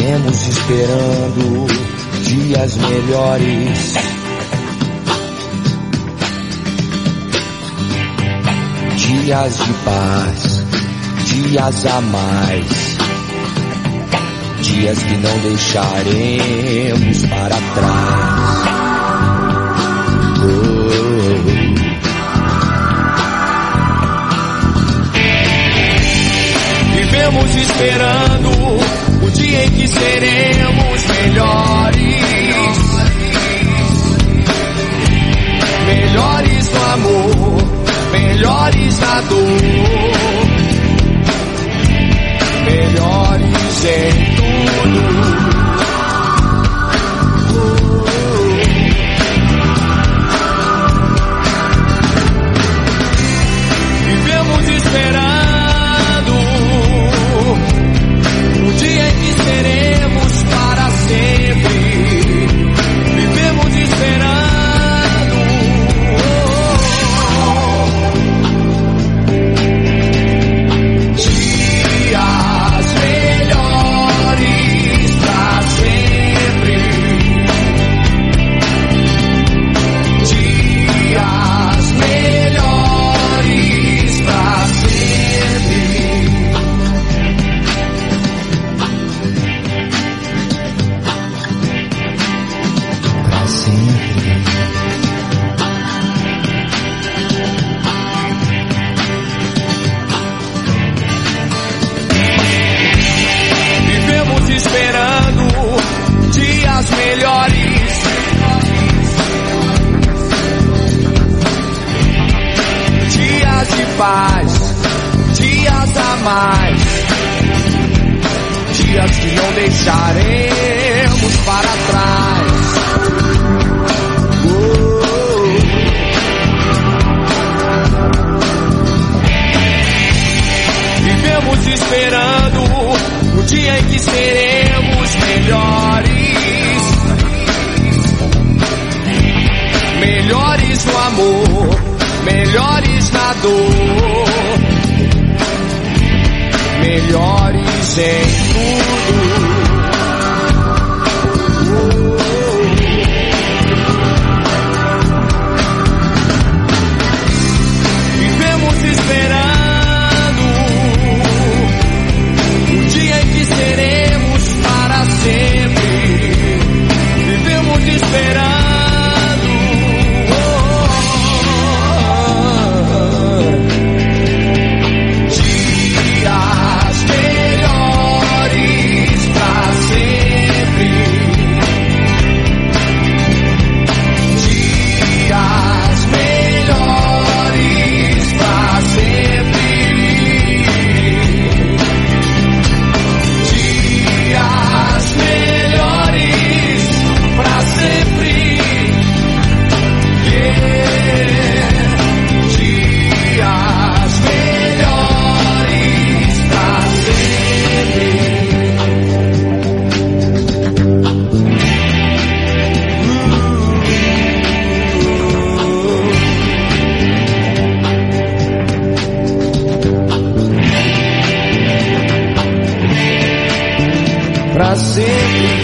Vivemos esperando dias melhores. Dias de paz, dias a mais. Dias que não deixaremos para trás. Vivemos esperando o dia em que seremos melhores. Melhores no amor, melhores na dor, melhores em tudo. Vivemos esperando o dia em que seremos para sempre. Vivemos esperando dias melhores para sempre. Dias melhores para sempre. Para sempre. Vivemos esperando dias melhores. Dias de paz, dias a mais. Dias que não deixaremos para trás. Vivemos esperando o dia em que seremos melhores. Melhores no amor, melhores na dor, melhores em tudo. Vivemos esperando o dia em que seremos para sempre. Vivemos esperando dias melhores para sempre. Dias melhores para sempre. Dias melhores para sempre. Dias melhores para sempre. Pra sempre.